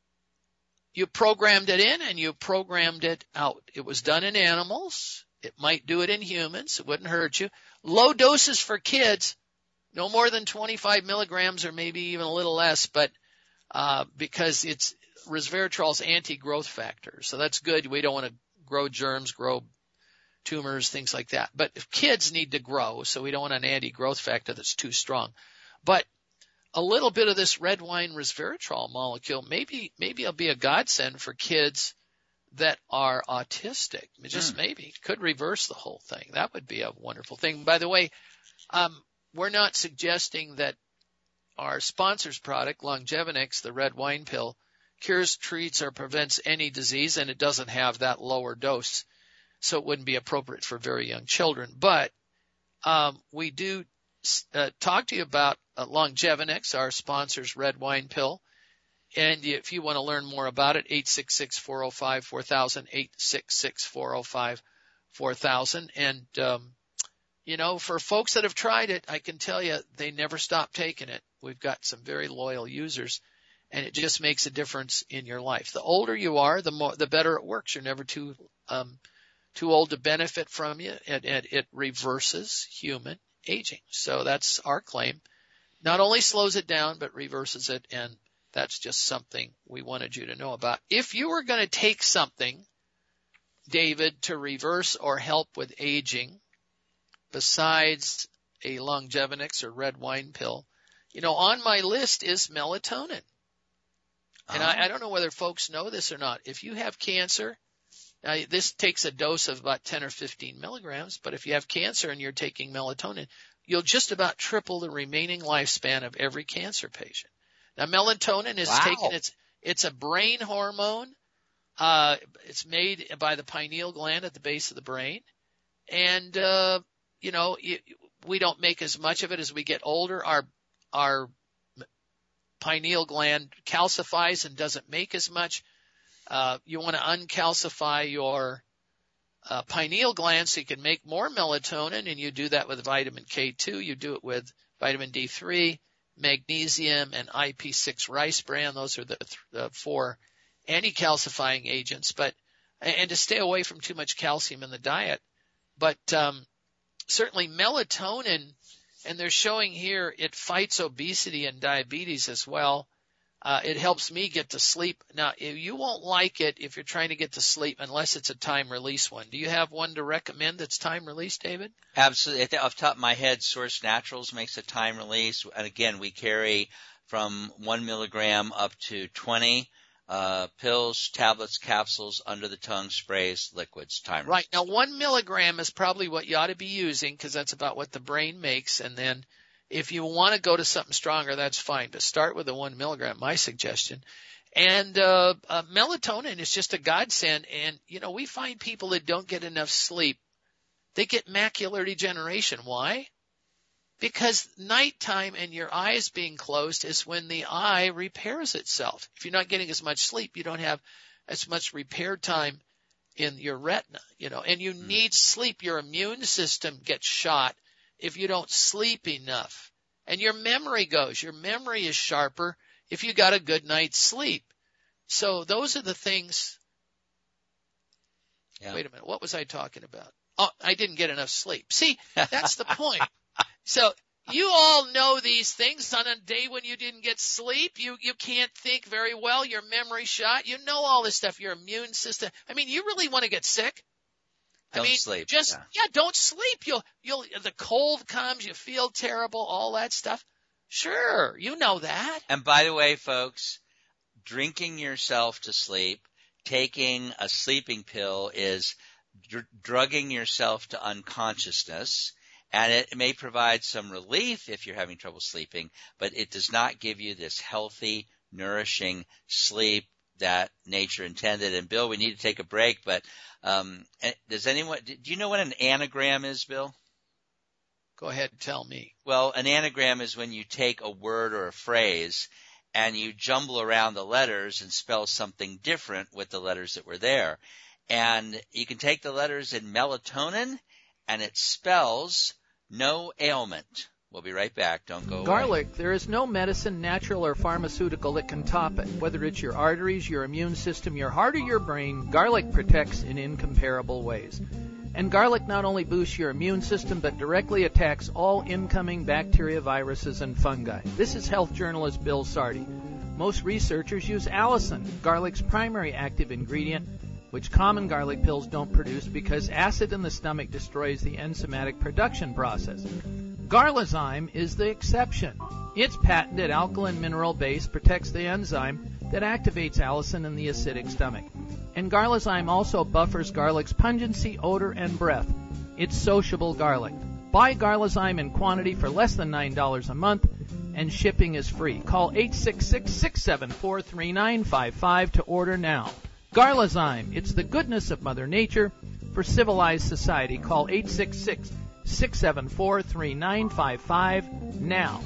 S3: You programmed it in and you programmed it out. It was done in animals. It might do it in humans. It wouldn't hurt you. Low doses for kids, no more than twenty-five milligrams or maybe even a little less, but uh because it's resveratrol's anti-growth factor. So that's good. We don't want to grow germs, grow tumors, things like that. But if kids need to grow, so we don't want an anti-growth factor that's too strong. But a little bit of this red wine resveratrol molecule, maybe, maybe it'll be a godsend for kids that are autistic. Just mm. maybe. Could reverse the whole thing. That would be a wonderful thing. By the way, um, we're not suggesting that our sponsor's product, Longevinix, the red wine pill, cures, treats, or prevents any disease, and it doesn't have that lower dose, so it wouldn't be appropriate for very young children. But um, we do uh, talk to you about uh, Longevinix, our sponsor's red wine pill. And if you want to learn more about it, eight six six, four oh five, four thousand, eight six six, four oh five, four thousand. And, um, you know, for folks that have tried it, I can tell you they never stop taking it. We've got some very loyal users, and it just makes a difference in your life. The older you are, the more, the better it works. You're never too, um, too old to benefit from you, and, and it reverses human aging. So that's our claim. Not only slows it down, but reverses it, and that's just something we wanted you to know about. If you were going to take something, David, to reverse or help with aging, besides a Longevinix or red wine pill, you know, on my list is melatonin. And uh-huh. I, I don't know whether folks know this or not. If you have cancer, now this takes a dose of about ten or fifteen milligrams, but if you have cancer and you're taking melatonin, you'll just about triple the remaining lifespan of every cancer patient. Now, melatonin is wow. taken, it's, it's a brain hormone. Uh, it's made by the pineal gland at the base of the brain. And, uh, you know, it, we don't make as much of it as we get older. Our, our pineal gland calcifies and doesn't make as much. Uh, you want to uncalcify your, uh, pineal gland so you can make more melatonin, and you do that with vitamin K two. You do it with vitamin D three. Magnesium, and I P six rice bran. Those are the, th- the four anti-calcifying agents, but, and to stay away from too much calcium in the diet. But, um, certainly melatonin, and they're showing here it fights obesity and diabetes as well. Uh, it helps me get to sleep. Now, you won't like it if you're trying to get to sleep unless it's a time release one. Do you have one to recommend that's time release, David?
S2: Absolutely. Off the top of my head, Source Naturals makes a time release. And again, we carry from one milligram up to twenty uh, pills, tablets, capsules, under the tongue, sprays, liquids, time release.
S3: Right. Now, one milligram is probably what you ought to be using because that's about what the brain makes. And then if you want to go to something stronger, that's fine. But start with the one milligram, my suggestion. And uh, uh melatonin is just a godsend. And, you know, we find people that don't get enough sleep, they get macular degeneration. Why? Because nighttime and your eyes being closed is when the eye repairs itself. If you're not getting as much sleep, you don't have as much repair time in your retina, you know, and you mm. need sleep. Your immune system gets shot if you don't sleep enough. And your memory goes. Your memory is sharper if you got a good night's sleep. So those are the things. Yeah. Wait a minute. What was I talking about? Oh, I didn't get enough sleep. See, that's the point. So you all know these things. On a day when you didn't get sleep, you, you can't think very well. Your memory shot. You know all this stuff. Your immune system. I mean, you really want to get sick?
S2: Don't
S3: I mean,
S2: sleep.
S3: Just
S2: yeah.
S3: yeah, don't sleep. You'll you'll the cold comes, you feel terrible, all that stuff. Sure, you know that.
S2: And by the way, folks, drinking yourself to sleep, taking a sleeping pill is dr- drugging yourself to unconsciousness, and it may provide some relief if you're having trouble sleeping, but it does not give you this healthy, nourishing sleep that nature intended. And Bill, we need to take a break, but um, does anyone, do you know what an anagram is, Bill?
S3: Go ahead and tell me.
S2: Well, an anagram is when you take a word or a phrase and you jumble around the letters and spell something different with the letters that were there. And you can take the letters in melatonin, and it spells no ailment. We'll be right back. Don't go
S4: Garlic,
S2: away.
S4: there is no medicine, natural or pharmaceutical, that can top it. Whether it's your arteries, your immune system, your heart, or your brain, garlic protects in incomparable ways. And garlic not only boosts your immune system, but directly attacks all incoming bacteria, viruses, and fungi. This is health journalist Bill Sardi. Most researchers use allicin, garlic's primary active ingredient, which common garlic pills don't produce because acid in the stomach destroys the enzymatic production process. Garlazyme is the exception. Its patented alkaline mineral base protects the enzyme that activates allicin in the acidic stomach. And Garlazyme also buffers garlic's pungency, odor, and breath. It's sociable garlic. Buy Garlazyme in quantity for less than nine dollars a month, and shipping is free. Call eight six six, six seven four, three nine five five to order now. Garlazyme, it's the goodness of Mother Nature for civilized society. Call eight six six, six seven four, three nine five five now.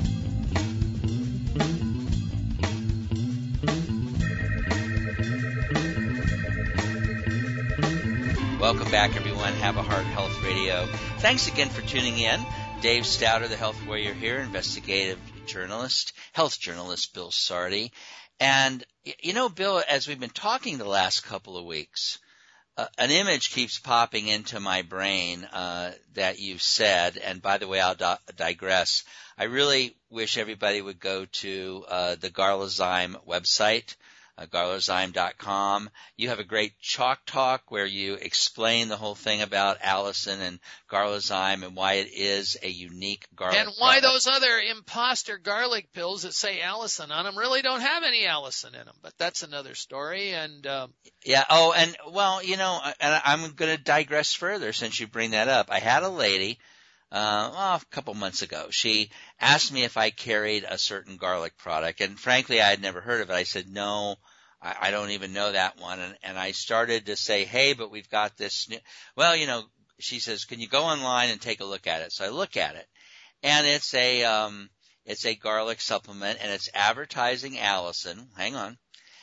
S2: Welcome back, everyone. Have a Heart Health Radio. Thanks again for tuning in. Dave Stouter, the Health Warrior here, investigative journalist, health journalist Bill Sardi. And, you know, Bill, as we've been talking the last couple of weeks, uh, an image keeps popping into my brain uh, that you've said. And by the way, I'll di- digress. I really wish everybody would go to uh, the Garlazyme website, uh, garlazyme dot com. You have a great chalk talk where you explain the whole thing about allicin and Garlazyme and why it is a unique garlic
S3: And why
S2: product.
S3: those other imposter garlic pills that say allicin on them really don't have any allicin in them. But that's another story. And um,
S2: Yeah. Oh, and well, you know, and I'm going to digress further since you bring that up. I had a lady, uh, well, a couple months ago. She asked me if I carried a certain garlic product, and frankly, I had never heard of it. I said, no, I, I don't even know that one. And, and I started to say, hey, but we've got this new, well, you know, she says, can you go online and take a look at it? So I look at it, and it's a, um, it's a garlic supplement, and it's advertising allicin. Hang on.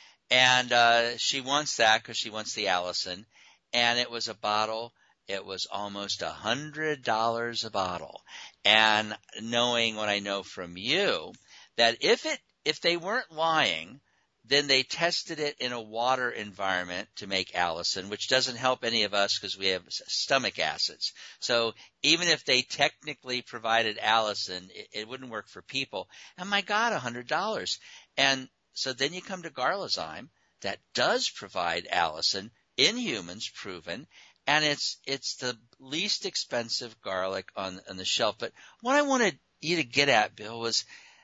S2: And, uh, she wants that because she wants the allicin. And it was a bottle. It was almost a hundred dollars a bottle. And knowing what I know from you, that if it, if they weren't lying, then they tested it in a water environment to make allicin, which doesn't help any of us because we have stomach acids. So even if they technically provided allicin, it, it wouldn't work for people. And my God, a hundred dollars. And so then you come to Garlazyme that does provide allicin in humans, proven, and it's it's the least expensive garlic on, on the shelf. But what I wanted you to get at, Bill, was,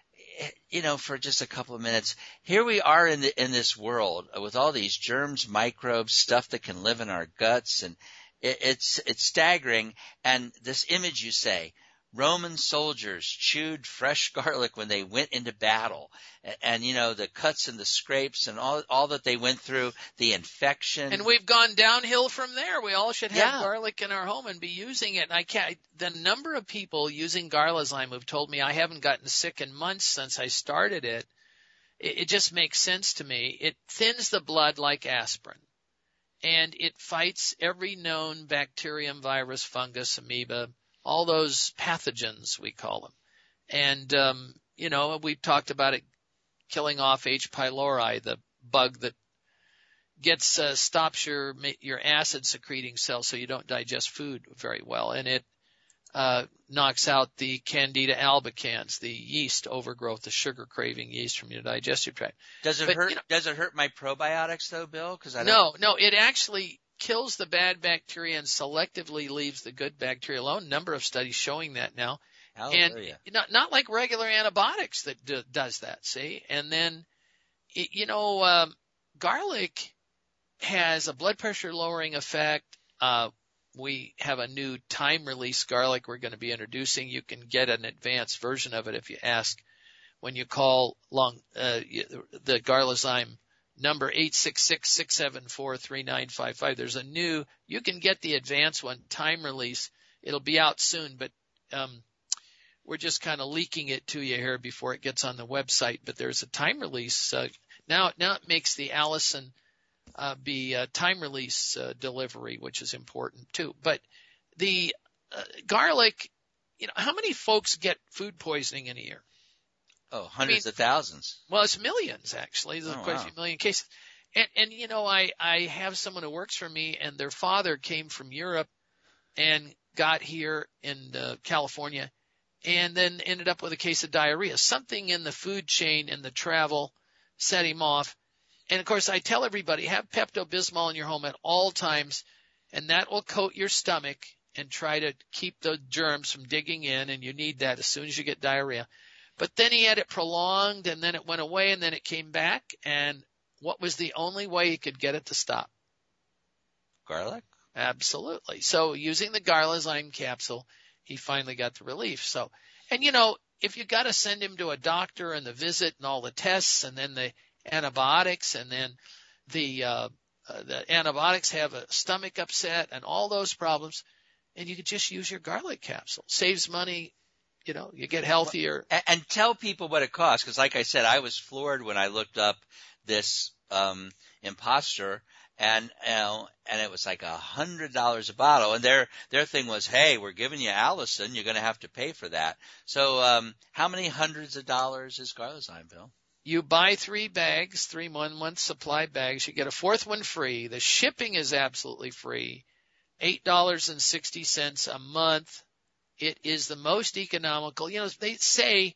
S2: you know, for just a couple of minutes, here we are in the, in this world with all these germs, microbes, stuff that can live in our guts, and it, it's it's staggering. And this image you say, Roman soldiers chewed fresh garlic when they went into battle, and, and you know, the cuts and the scrapes and all all that they went through, the infection.
S3: And we've gone downhill from there. We all should have
S2: Yeah.
S3: garlic in our home and be using it. And I can't, the number of people using Garlazyme who've told me I haven't gotten sick in months since I started it, it, it just makes sense to me. It thins the blood like aspirin, and it fights every known bacterium, virus, fungus, amoeba, all those pathogens, we call them. And, um, you know, we've talked about it killing off H. pylori, the bug that gets, uh, stops your, your acid secreting cells so you don't digest food very well. And it, uh, knocks out the Candida albicans, the yeast overgrowth, the sugar craving yeast from your digestive tract.
S2: Does it
S3: But,
S2: hurt,
S3: you know,
S2: does it hurt my probiotics though, Bill? Cause I don't.
S3: No, no, it actually kills the bad bacteria and selectively leaves the good bacteria alone. Number of studies showing that now.
S2: Hallelujah.
S3: And not, not like regular antibiotics that do, does that, see? And then, it, you know, um, garlic has a blood pressure lowering effect. Uh, we have a new time release garlic we're going to be introducing. You can get an advanced version of it if you ask when you call long, uh, the Garlazyme number eight six six, six seven four, three nine five five. There's a new, you can get the advanced one, time release. It'll be out soon, but um, we're just kind of leaking it to you here before it gets on the website. But there's a time release. Uh, now, now it makes the Allison uh, be a time release uh, delivery, which is important too. But the uh, garlic, you know, how many folks get food poisoning in a year?
S2: Oh, hundreds
S3: I mean,
S2: of thousands.
S3: Well, it's millions, actually. There's
S2: Oh,
S3: quite
S2: wow.
S3: a few million cases. And, and you know, I, I have someone who works for me, and their father came from Europe and got here in uh, California and then ended up with a case of diarrhea. Something in the food chain and the travel set him off. And, of course, I tell everybody, have Pepto-Bismol in your home at all times, and that will coat your stomach and try to keep the germs from digging in, and you need that as soon as you get diarrhea. But then he had it prolonged, and then it went away, and then it came back, and what was the only way he could get it to stop?
S2: Garlic?
S3: Absolutely. So using the Garlazyme capsule, he finally got the relief. So, and you know, if you got to send him to a doctor and the visit and all the tests and then the antibiotics and then the uh, uh, the antibiotics have a stomach upset and all those problems, and you could just use your garlic capsule. Saves money. You know, you get healthier.
S2: And, and tell people what it costs, because like I said, I was floored when I looked up this um imposter, and you know, and it was like a hundred dollars a bottle, and their their thing was, hey, we're giving you Allison, you're going to have to pay for that. So, um how many hundreds of dollars is Garlazyme, Bill?
S3: You buy three bags, three one-month supply bags. You get a fourth one free. The shipping is absolutely free, eight dollars and sixty cents a month. It is the most economical. You know, they say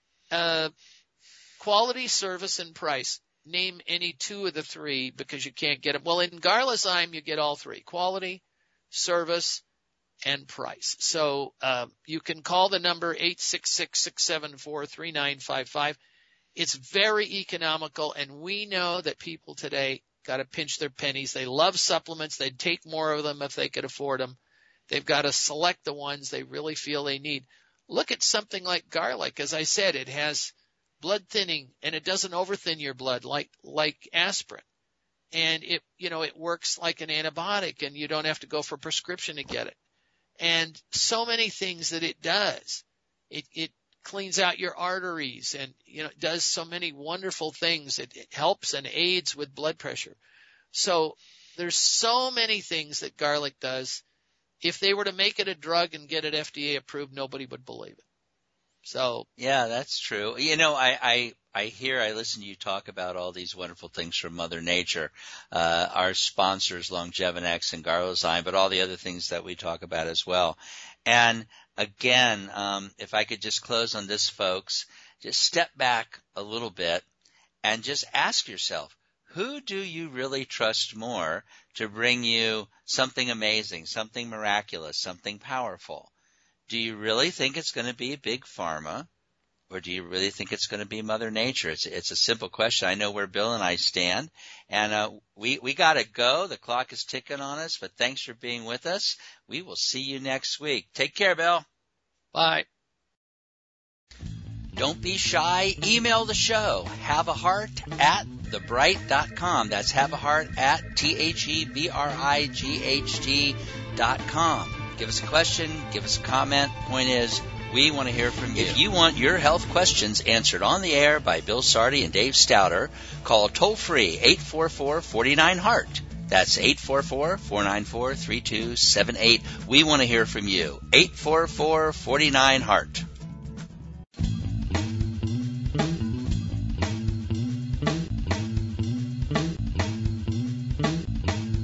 S3: uh quality, service, and price. Name any two of the three because you can't get them. Well, in Garlazyme, you get all three: quality, service, and price. So uh, you can call the number eight six six, six seven four, three nine five five. It's very economical, and we know that people today got to pinch their pennies. They love supplements. They'd take more of them if they could afford them. They've got to select the ones they really feel they need. Look at something like garlic. As I said, it has blood thinning, and it doesn't overthin your blood like like aspirin. And it, you know, it works like an antibiotic, and you don't have to go for prescription to get it. And so many things that it does. It it cleans out your arteries, and you know, it does so many wonderful things. It, it helps and aids with blood pressure. So there's so many things that garlic does. If they were to make it a drug and get it F D A approved, nobody would believe it. So
S2: yeah, that's true. You know, I, I, I hear, I listen to you talk about all these wonderful things from Mother Nature, uh, our sponsors, Longevinex and Garlazyme, but all the other things that we talk about as well. And again, um, if I could just close on this, folks, just step back a little bit and just ask yourself, who do you really trust more to bring you something amazing, something miraculous, something powerful? Do you really think it's going to be Big Pharma, or do you really think it's going to be Mother Nature? It's, it's a simple question. I know where Bill and I stand, and uh, we, we got to go. The clock is ticking on us, but thanks for being with us. We will see you next week. Take care, Bill.
S3: bye.
S2: Don't be shy. Email the show, have a heart at the bright dot com. That's have a heart at T H E B R I G H T dot com. Give us a question. Give us a comment. Point is, we want to hear from you. If you want your health questions answered on the air by Bill Sardi and Dave Stouter, call toll-free eight four four, four nine, heart. That's eight four four, four nine four, three two seven eight. We want to hear from you. eight four four, four nine, heart.